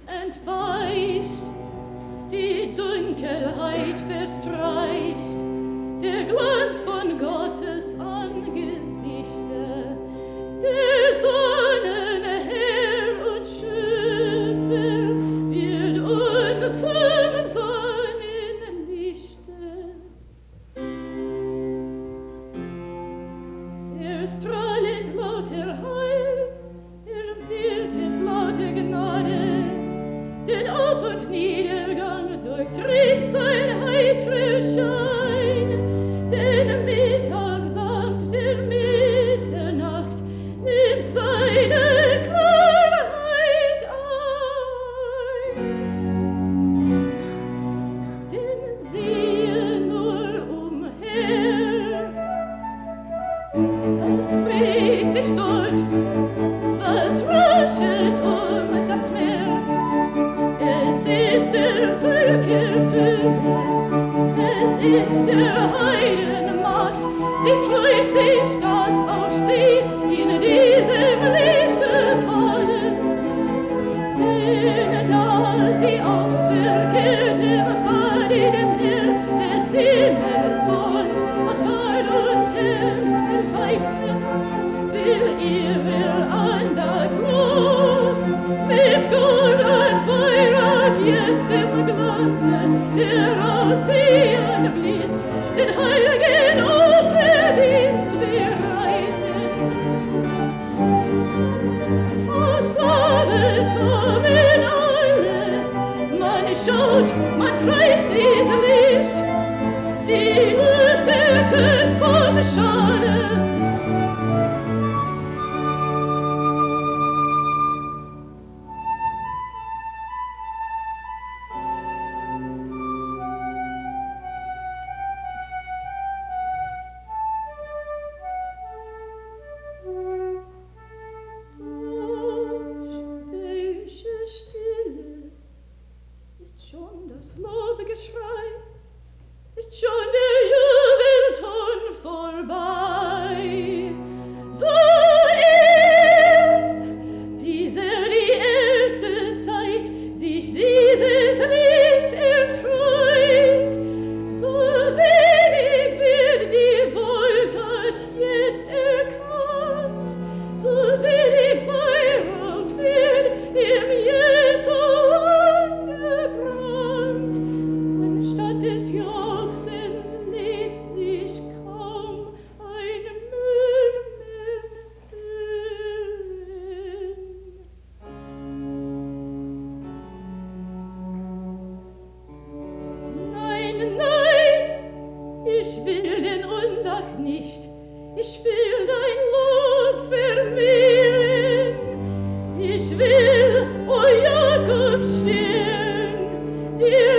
entweicht, die Dunkelheit verstreicht, der Glanz von Gottes Angesichte, der Sonnenherr und Schöpfer wird uns zum Sonnenlichte. Er strahlet lauter Heil, er wirket lauter Gnade, den Auf- und Niedergang durchtritt sein heitrer Schein, den Mittag samt der Mitternacht nimmt seine Klarheit ein. Denn siehe nur umher, was regt sich dort, was raschet das Meer? Es ist der Völker Fülle, es ist der Heiden Macht, sie freut sich, dass auch sie in diesem Lichte fallen. Denn da sie aufverkehrt im Pfad dem Herr des Himmelssohns und Teil und Tempel weiten, will ihr Andacht Lob mit Gold und Weihrauch jetzt im Glanze, der aus Zion blitzt, den heiligen Opferdienst bereitet. Zusammen kommen alle, man schaut, man preist dieses Licht, die Lüfte tönt vom Schale. Das Lobgeschrei ist schon der Jubelton vorbei. So ist's, wie sehr die erste Zeit sich dieses Lichts erfreut. So wenig wird die Wohltat jetzt erkannt, so wenig Weihrauch wird im Jetzt angebrannt. Des Jauchzens lässt sich kaum ein Murmeln hören. Nein, nein, ich will den Undank nicht, ich will dein Lob vermehren. Ich will, o Jakobsstern, dir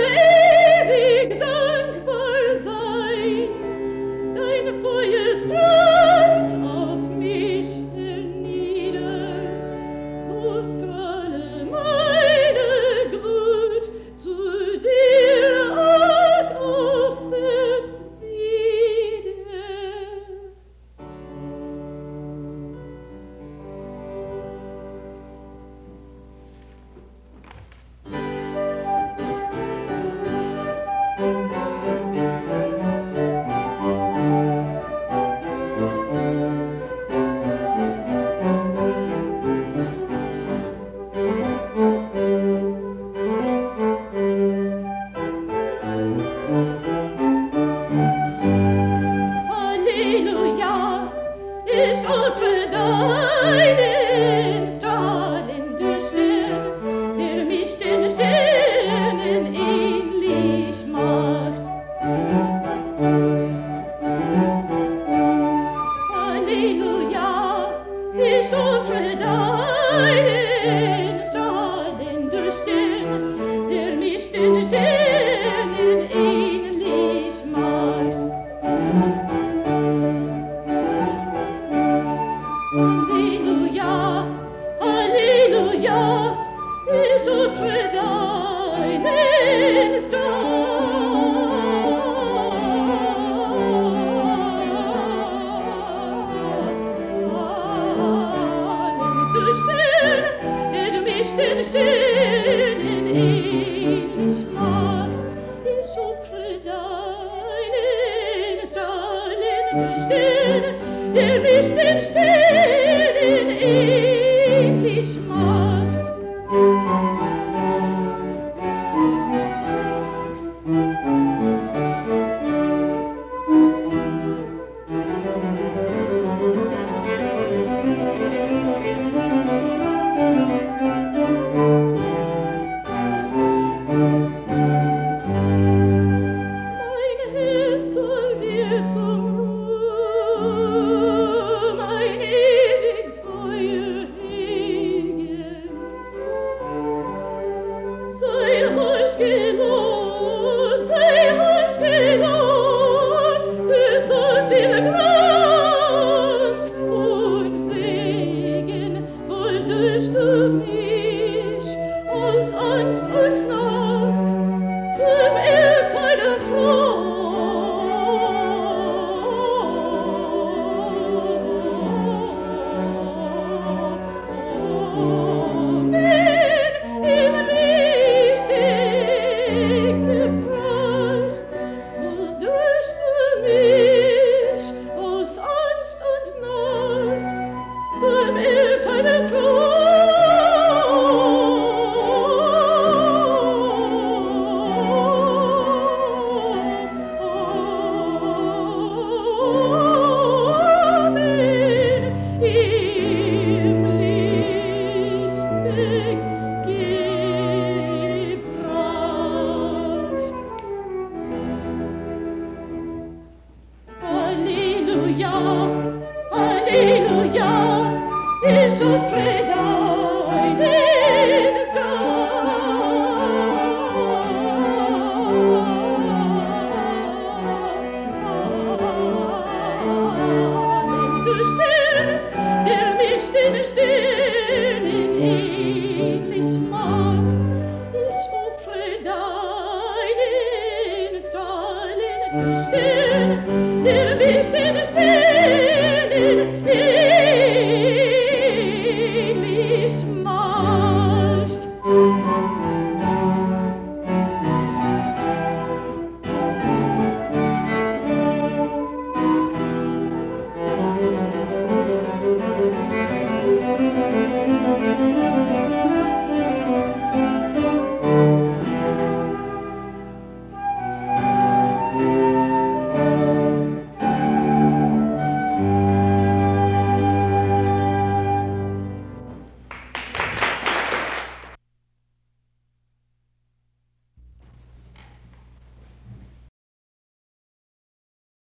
dankbar sein, dein Feuer strahlt auf mich hernieder, so strahle meine Glut zu dir aufwärts wieder. Halleluja, ich opfere deinen strahlenden Stern, der mich den Sternen ähnlich macht. Halleluja, ich opfere deinen strahlenden Stern, der mich den Sternen ähnlich macht. Halleluja, Halleluja, ich opfere deinen strahlenden Stern, der mich den Sternen Kunst und